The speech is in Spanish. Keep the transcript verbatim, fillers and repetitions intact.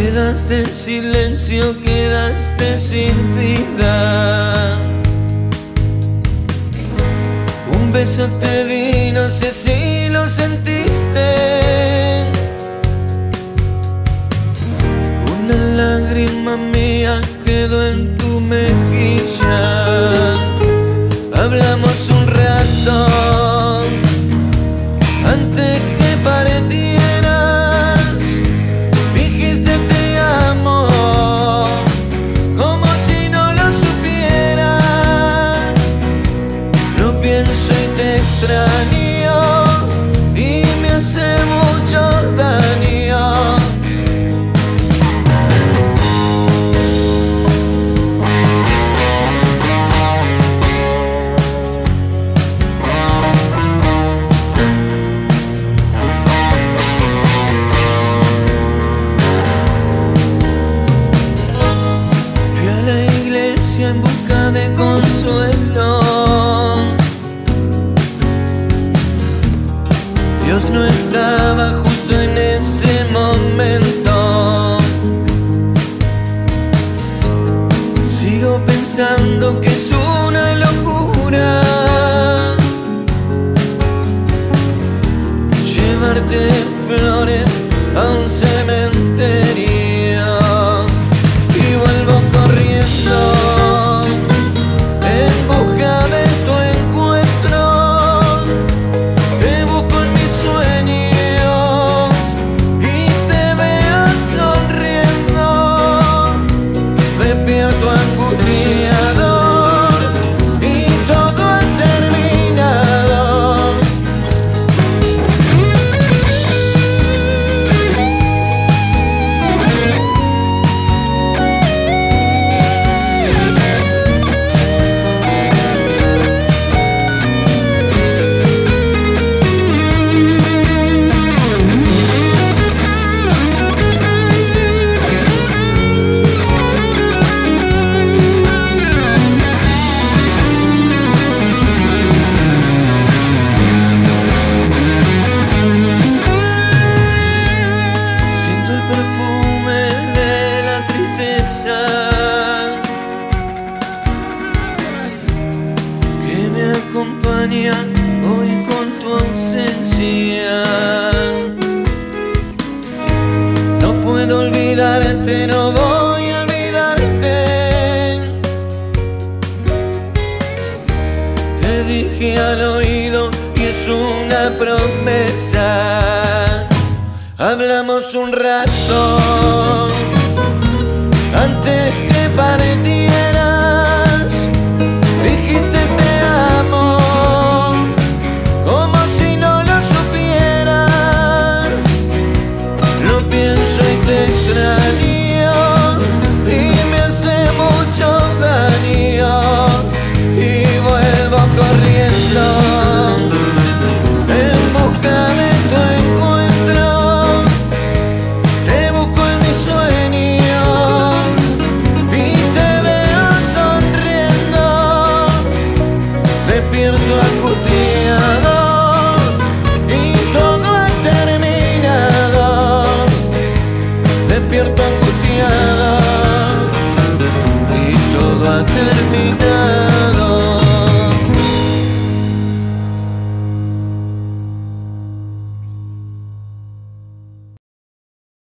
Quedaste en silencio, quedaste sin vida. Un beso te di, no sé si lo sentiste. Una lágrima mía quedó en tu mejilla. Hablamos un rato antes que partieras. Dijiste te amo, como si no lo supiera. Lo pienso y te extraño y me hace mucho daño. En busca de consuelo, Dios no estaba justo en ese momento. Sigo pensando que es una locura llevarte flores a un cementerio y vuelvo corriendo en busca de tu encuentro. Te busco en mis sueños y te veo sonriendo. Despierto angustiado y todo ha terminado. Que me acompaña hoy con tu ausencia. No puedo olvidarte, no voy a olvidarte. Te dije al oído y es una promesa. Hablamos un rato antes que partieras. Dijiste te amo, como si no lo supiera. Lo pienso y te extraño y me hace mucho daño. Y vuelvo corriendo en busca de tu encuentro. Te busco en mis sueños y te veo sonriendo. Despierto angustiado.